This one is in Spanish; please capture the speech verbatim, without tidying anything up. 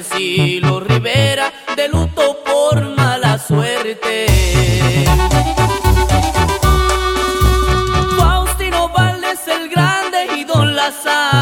Silo Rivera, de luto por mala suerte. Faustino Valdés el Grande y Don Lázaro